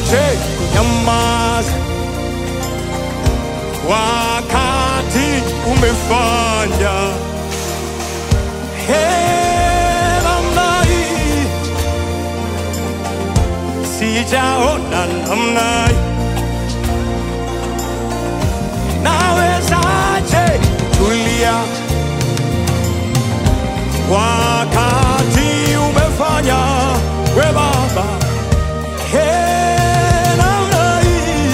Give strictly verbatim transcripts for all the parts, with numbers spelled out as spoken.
Nawezaje kunyamaza wakati umefanya namna hii? Sijaona namna hii. Nawezaje kutulia wakati umefanya we Baba namna hii?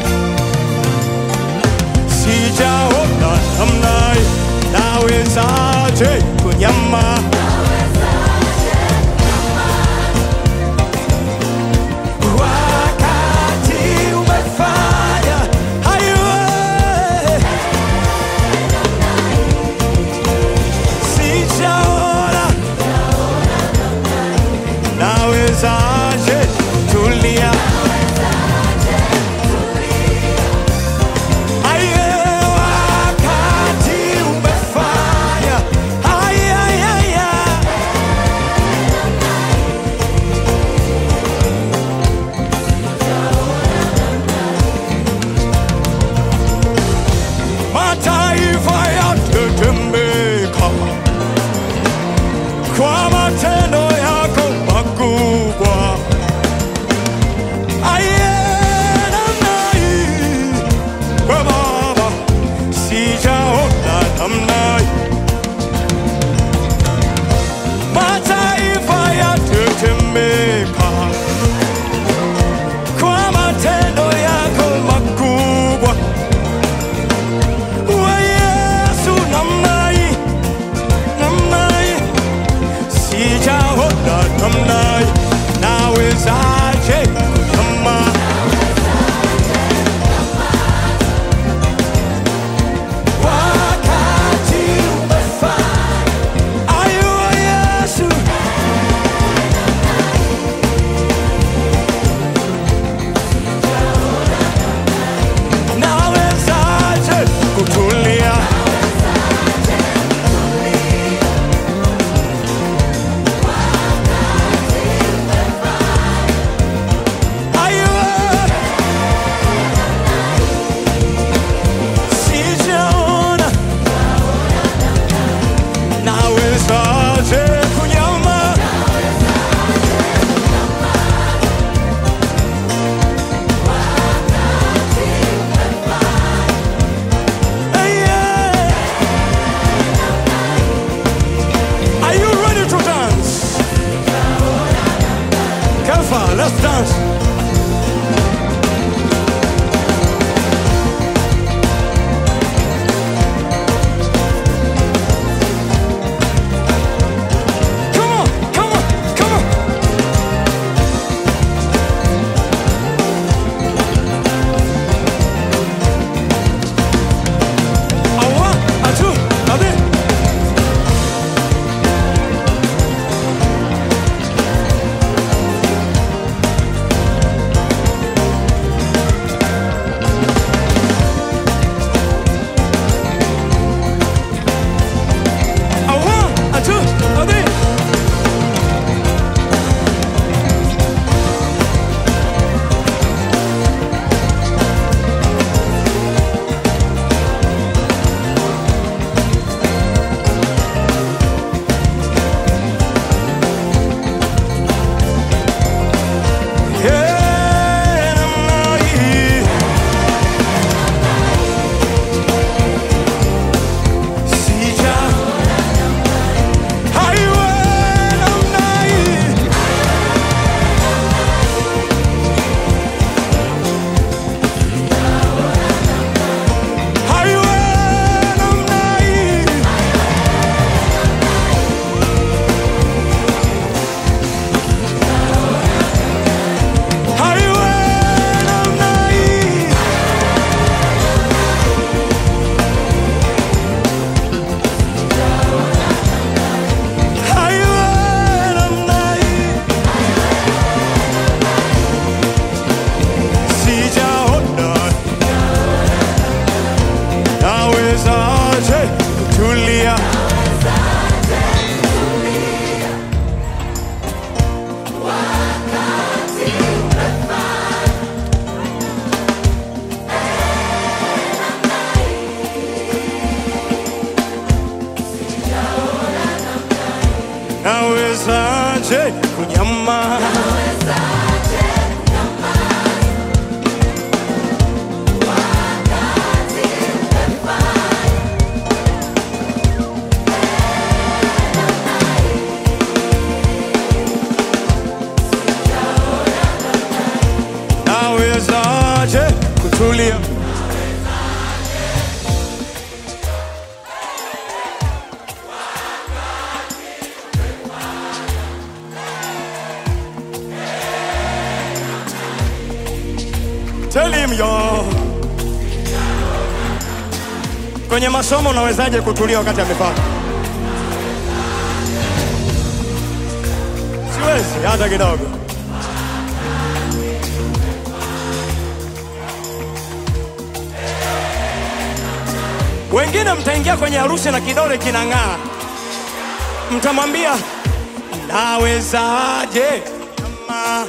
Sijaona namna hii. Nawezaje kunyamaza Nawezaje tulia aye wakati umefanya aye aye aye mataifa yatetemeka kwa matendo yako makubwa. Aye namna hii we Baba, sijaona namna hii. Mataifa yatetemeka kwa matendo yako makubwa. We Yesu namna hii, namna hii. Sijaona namna hii. Nawezaje kunyamaza wakati umefanya ayo Yesu? Nawezaje kutulia let's dance. Come on, come on, come on. A one, a two, a three. nawezaje kunyama? Nawezaje kutulia? Tell him yo. Kwenye masomo unawezaje kutulia wakati amefanya? Siwezi hata kidogo. Wengine mtaingia kwenye harusi na kidole kinang'aa, mtamwambia nawezaje kama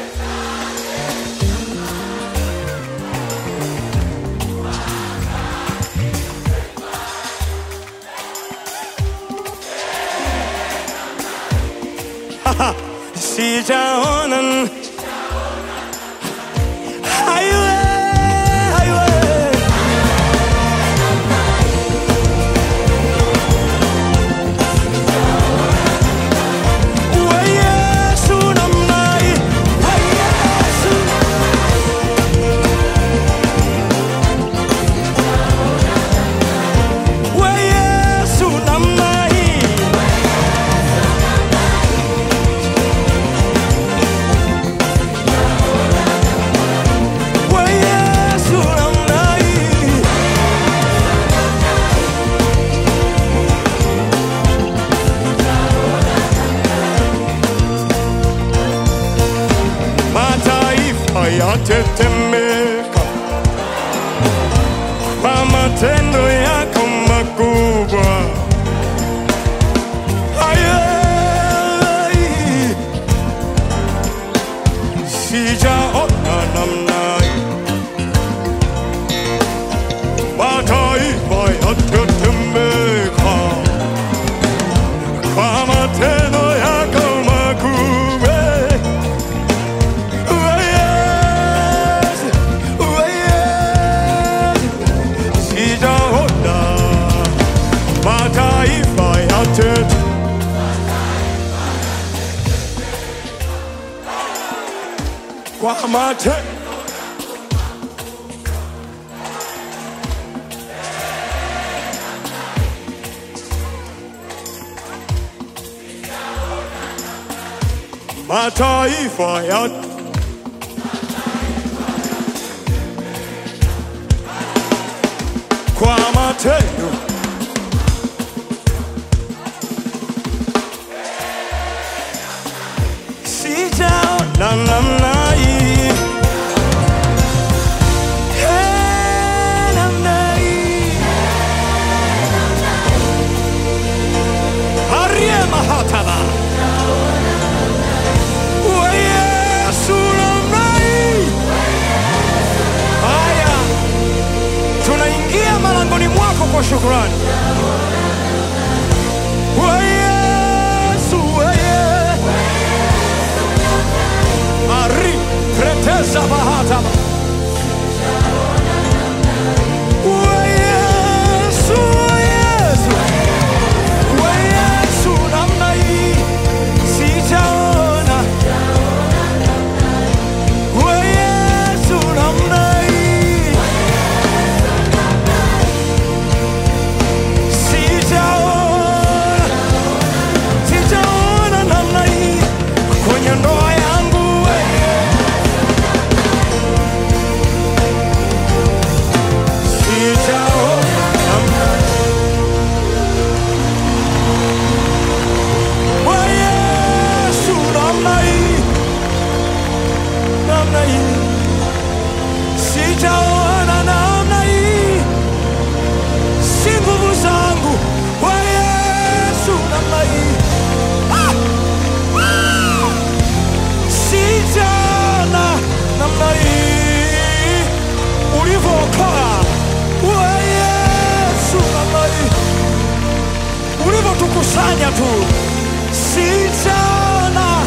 sijaona highway, highway. Wa Yesu namna hii, wa Yesu. Wa Yesu namna hii. Yatetemeka kwa matendo yako makubwa. Ayai, sijaona namna hii. Mataifa yatetemeka kwa matendo yako makubwa. Kwa mate mataifa ya kwa matendo sijaona namna hii. Hey, namna hii. Arie mahataba. Wa Yesu namna hii. Haya, tunaingia malangoni mwako kwa shukrani. Wa Yesu, wa Yesu. Ari preteza bahataba. Wa Yesu, wa Yesu. Wa Yesu namna hii. Sijaona. Wa Yesu namna hii. Sijaona. Sijaona namna hii kwenye ndoa yangu. Sijaona namna hii, si nguvu zangu. Wa Yesu namna hii. Ah! Ah! Sijaona namna hii ulivyokoa. Wa Yesu namna hii ulivyotukusanya tu. Sijaona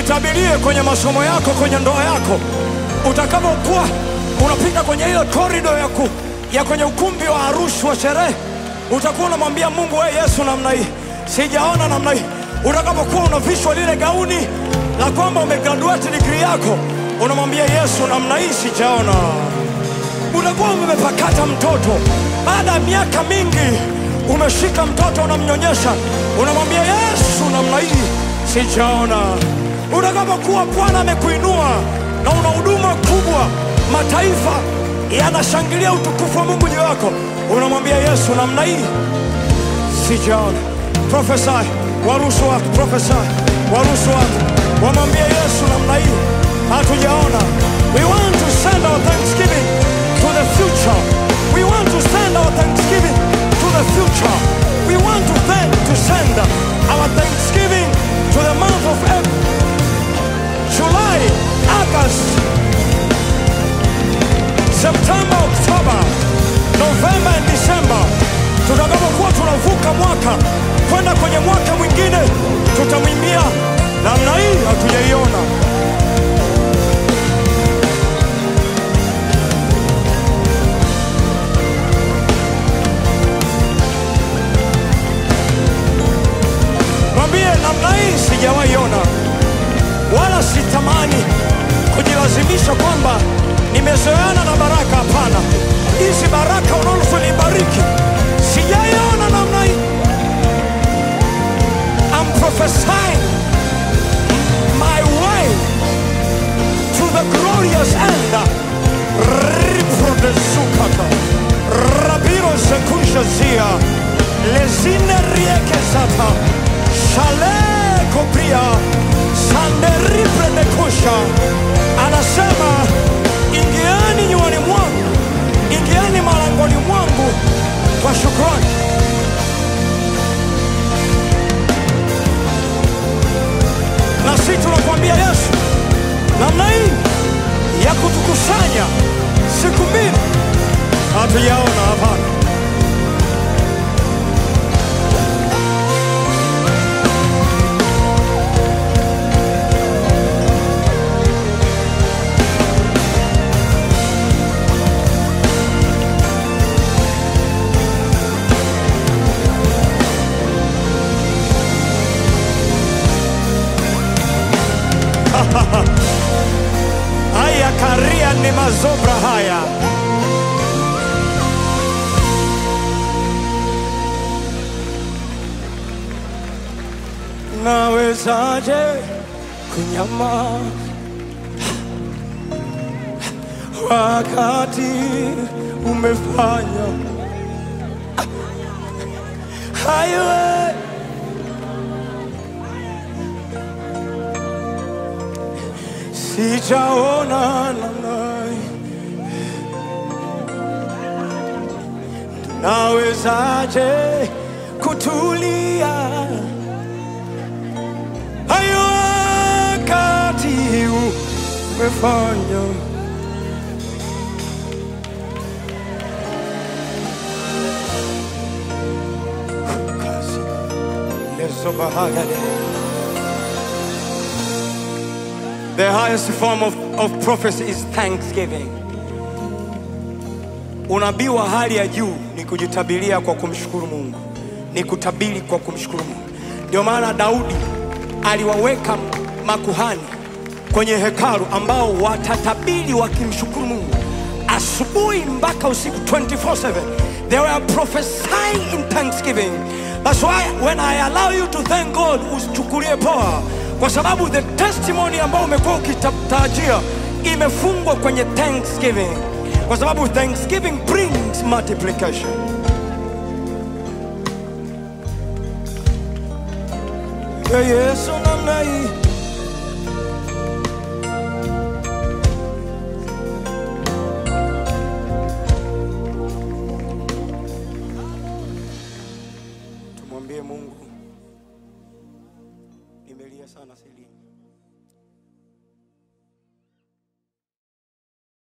Jitabirie kwenye masomo yako, kwenye ndoa yako. Utakapokuwa unapita kwenye ile korido ya, ku, ya kwenye ukumbi wa harusi wa sherehe, utakuwa unamwambia Mungu, wewe Yesu, namna hii sijaona namna hii. Utakapokuwa unavishwa lile gauni la kwamba umegraduate degree yako, unamwambia Yesu, namna hii sijaona. Utakuwa umepakata mtoto, baada ya miaka mingi umeshika mtoto unamnyonyesha, unamwambia Yesu, namna hii sijaona. Utakapokuwa Bwana amekuinua na una huduma kubwa, mataifa yanashangilia utukufu wa Mungu juu yako, unamwambia Yesu, namna hii sijaona. Prophesy, waruhusu watu, prophesy, waruhusu watu wamwambie Yesu, namna hii hatujaona. We want to send our thanksgiving to the future. We want to send our thanksgiving to the future. We want to thank to send our thanksgiving to the month of April, July, August, September, October, November and December. Tutakapokuwa tunavuka mwaka kwenda kwenye mwaka mwingine, tutamwimbia namna hii hatujaiona. Mwambie, namna hii sijawahi ona, wala sitamani kujilazimisha kwamba nimezoeana na baraka. Hapana, hizi baraka unazonibariki sijaiona namna hii. I'm prophesying my way to the glorious end. Riprodesukata rabiro sekusha zia lezine rieke zata shale kopria sande ripre nekusha. Anasema, ingieni nyumbani mwangu, ingieni malangoni mwangu kwa shukrani. Na sisi tunakuambia Yesu, namna hii ya kutukusanya siku mbili hatujaona. Hapana. Haya karia ni mazobra haya. Nawezaje kunyama wakati umefanya hayo? Sijaona namna hii. Nawezaje kutulia hayo wakati umefanya? Kazi lezo bahagade. The highest form of, of prophecy is thanksgiving. Unabii wa hali ya juu ni kujitabiria kwa kumshukuru Mungu, ni kutabiri kwa kumshukuru Mungu. Ndio maana Daudi aliwaweka makuhani kwenye hekalu ambao watatabiri wakimshukuru Mungu asubuhi mpaka usiku, twenty-four seven. They were prophesying in thanksgiving. That's why when I allow you to thank God, usichukulie poa, kwa sababu the testimony ambao umekuwa ukitarajia imefungwa kwenye thanksgiving, kwa sababu thanksgiving brings multiplication. Yeah, Yesu namna hii. Tumwambie Mungu, nimelia sana Selini.